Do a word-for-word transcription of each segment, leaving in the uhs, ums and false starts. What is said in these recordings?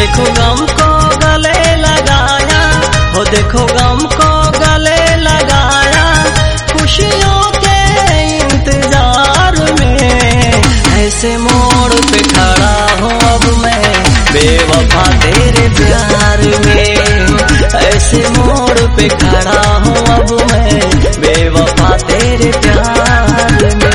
देखो गम को गले लगाया, हो देखो गम को गले लगाया, खुशियों के इंतजार में। ऐसे मोड़ पे खड़ा हूँ अब मैं बेवफा तेरे प्यार में। ऐसे मोड़ पे खड़ा हूँ अब मैं बेवफा तेरे प्यार में।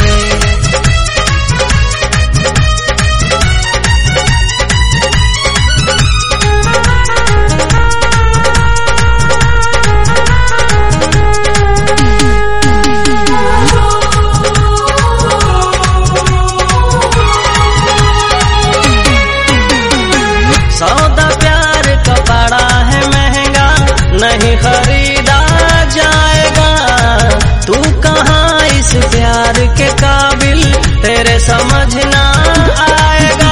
सौदा प्यार का पड़ा है महंगा, नहीं खरीदा जाएगा। तू कहाँ इस प्यार के काबिल, तेरे समझ ना आएगा।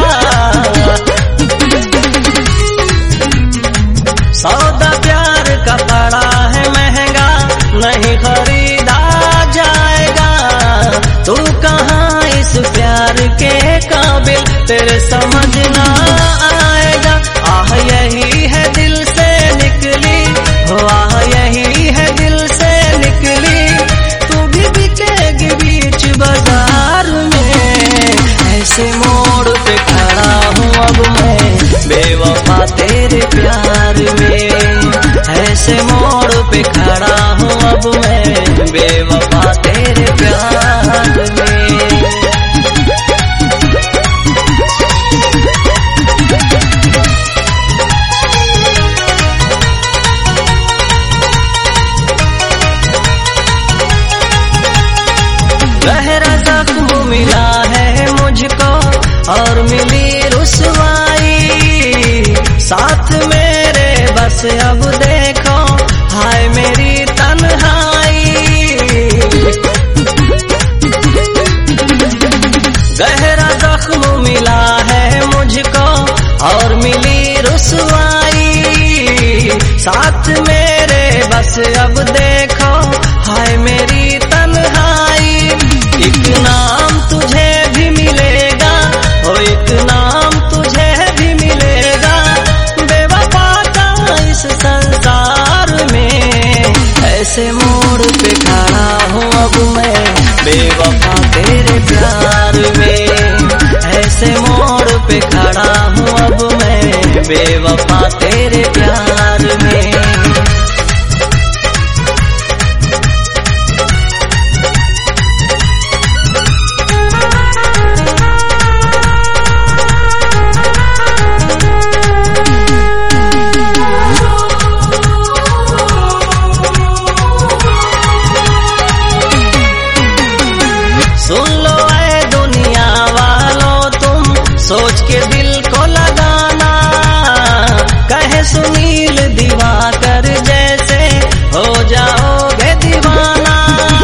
सौदा प्यार का पड़ा है महंगा, नहीं खरीदा जाएगा। तू कहाँ इस प्यार के काबिल, तेरे समझ ना आएगा। आह यही है दिल से निकली, हो आह यही है दिल से निकली, तू भी बिकेगी बीच बाजार में। ऐसे मोड़ पे खड़ा हूँ अब मैं बेवफा तेरे प्यार में। ऐसे मोड़ पे खड़ा हूँ अब मैं बेवफा तेरे प्यार में। गहरा जख्म मिला है मुझको और मिली रुसवाई, साथ मेरे बस अब देखो हाय मेरी तन्हाई। गहरा जख्म मिला है मुझको और मिली रुसवाई, साथ मेरे बस अब देखो हाय मेरी तन्हाई। एक नाम तुझे भी मिलेगा, हो एक नाम तुझे भी मिलेगा, बेवफा का इस संसार में। ऐसे मोड़ पे खड़ा हूँ अब मैं बेवफा तेरे प्यार में। ऐसे मोड़ पे खड़ा हूँ अब मैं बेवफा तेरे प्यार में। सुन लो ऐ दुनिया वालों तुम सोच के दिल को लगाना, कहे सुनील दिवाकर जैसे हो जाओगे दीवाना।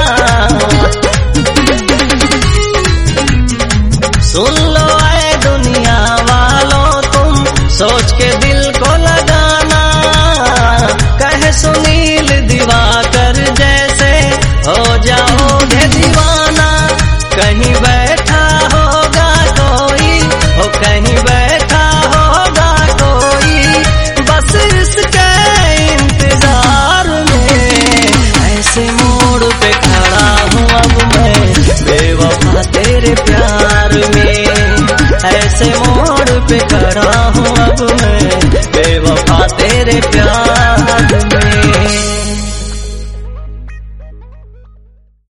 सुन लो ऐ दुनिया वालों तुम सोच के दिल को लगाना, कहे सुनील दिवाकर जैसे हो जाओगे दीवाना। कहीं बैठा होगा कोई, हो कहीं बैठा होगा कोई, बस इसके इंतजार में। ऐसे मोड़ पे खड़ा हूँ अब मैं बेवफा तेरे प्यार में। ऐसे मोड़ पे खड़ा हूँ अब मैं बेवफा तेरे प्यार